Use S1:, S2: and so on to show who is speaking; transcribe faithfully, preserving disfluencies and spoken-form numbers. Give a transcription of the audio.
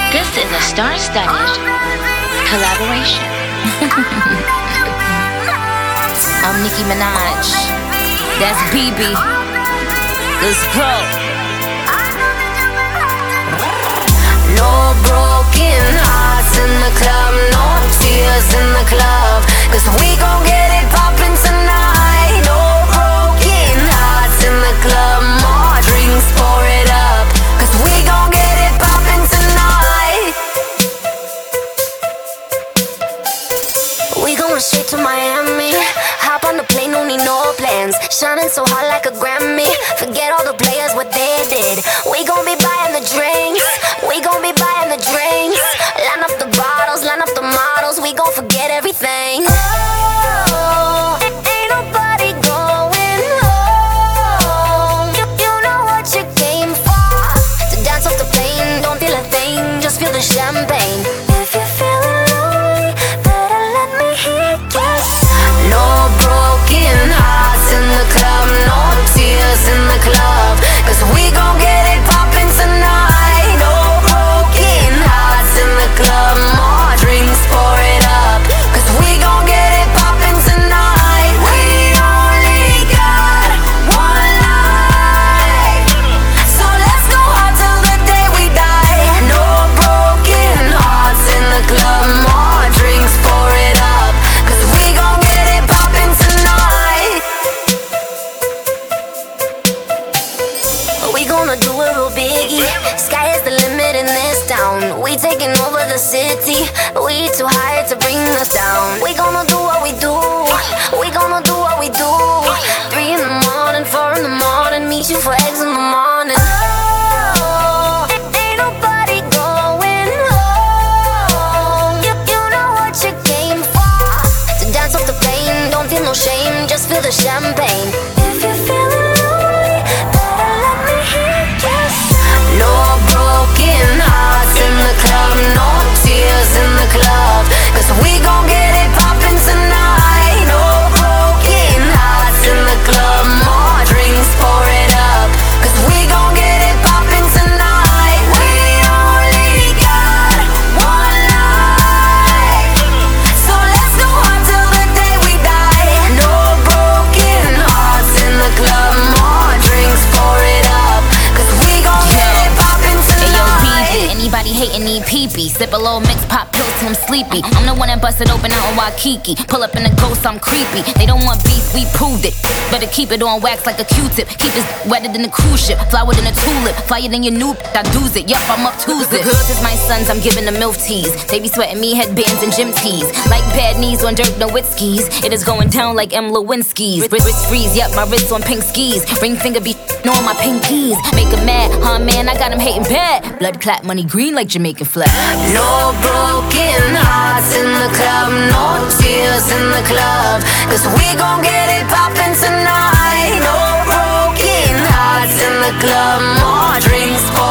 S1: This is a star-studded collaboration. I'm Nicki Minaj. That's B B. Let's go.
S2: No broken hearts in the club, no tears in the club, 'cause we gon' get it poppin' tonight. No broken hearts in the club, more drinks, pour it up, 'cause we gon' get it poppin' tonight. We going straight to Miami. Hop on the plane, don't need no plans. Shining so hot like a Grammy. Forget all the players, what they did. We gon' be buying the drinks. We gon' be buying the drinks. Line up the bottles, line up the models. We gon' forget everything. Oh, ain't nobody going home. You, you know what you came for. To dance off the plane, don't feel a thing, just feel the champagne. If you're feeling lonely, better let me hear you. No broken hearts in the club, no tears in the club, 'cause we gon' get it poppin' tonight. No broken hearts in the club, more drinks, pour it up, 'cause we gon' get it poppin' tonight. We only got one life, so let's go hard till the day we die. No broken hearts in the club, more drinks, pour it up, 'cause we gon' get it poppin' tonight. We gonna do it real biggie. Sky is the limit in this town. We taking over the city. We too high to bring us down. We gonna do what we do. We gonna do what we do. Three in the morning, four in the morning. Meet you for eggs in the morning. Oh, ain't nobody going home. You, you know what you came for. To dance off the plane, don't feel no shame, just feel the champagne. If you're feeling lonely, better let me hear you. No broken hearts in the club, no tears in the club, 'cause we gon' get it poppin' tonight. No broken hearts in the club, more drinks, pour it up, 'cause we gon' get it poppin' tonight. We only got one life, so let's go hard till the day we die. No broken hearts in the club, more drinks, pour it up, 'cause we gon' get it poppin'
S1: Hey yo, B B,
S2: tonight.
S1: anybody hating need pee-pee. Sip a little mix, pop pills till I'm sleepy. I'm the one that busted open out in Waikiki. Pull up in the ghost, I'm creepy. They don't want beef, we proved it. Better keep it on wax like a Q-tip. Keep it wetter than a cruise ship. Flower than a tulip. Flyer than your new I do's it. Yup, I'm up Tuesday. Girls is my sons, I'm giving them milf teas. They be sweating me headbands and gym tees. Like bad knees on Dirk Nowitzki's. It is going down like M. Lewinsky's. Wrist, wrist freeze, yup, my wrist on pink skis. Ring finger be on my pinkies. Make 'em mad, huh man, I got 'em hating bad. Blood clap, money green like Jamaican flag.
S2: No broken hearts in the club, no tears in the club, 'cause we gon' get it poppin' tonight. No broken hearts in the club, more drinks, pour